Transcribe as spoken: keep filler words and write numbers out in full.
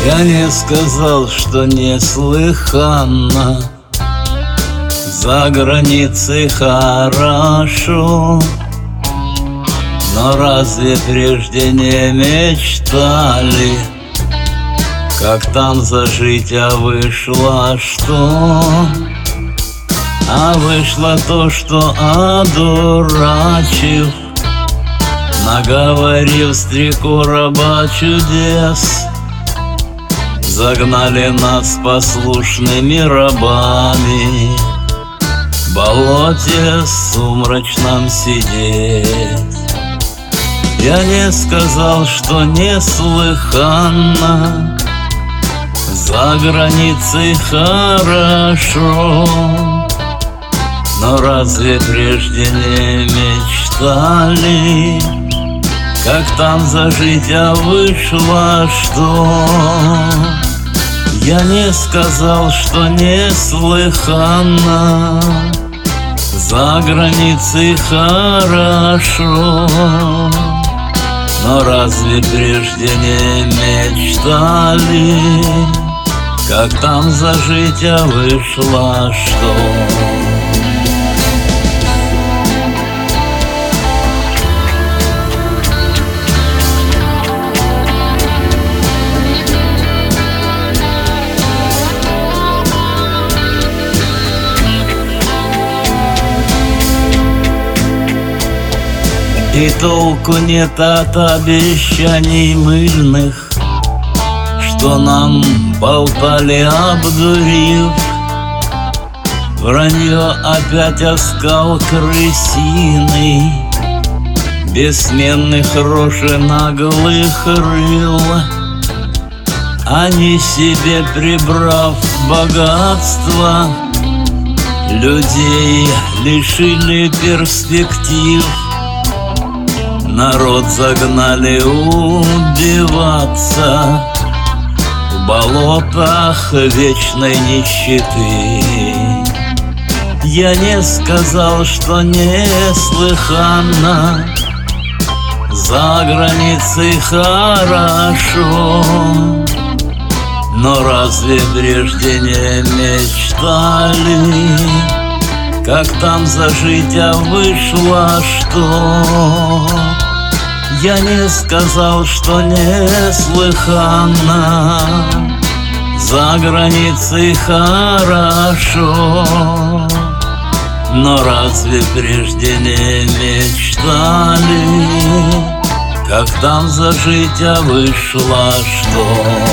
Я не сказал, что неслыханно, за границей хорошо. Но разве прежде не мечтали, как там зажить, а вышло что? А вышло то, что одурачив, наговорив с три короба чудес, загнали нас послушными рабами в болоте сумрачном сидеть. Я не сказал, что неслыханно, за границей хорошо. Но разве прежде не мечтали, как там зажить, а вышло что? Я не сказал, что неслыханно, за границей хорошо. Но разве прежде не мечтали, как там зажить, а вышло что? И толку нет от обещаний мыльных, что нам болтали, обдурив. Вранье опять оскал крысиный, бессменных рож и наглых рыл. Они себе, прибрав богатство, людей лишили перспектив. Народ загнали убиваться в болотах вечной нищеты. Я не сказал, что неслыханно, за границей хорошо. Но разве прежде не мечтали, как там зажить, а вышло что? Я не сказал, что неслыханно, за границей хорошо. Но разве прежде не мечтали, как там зажить, а вышло что?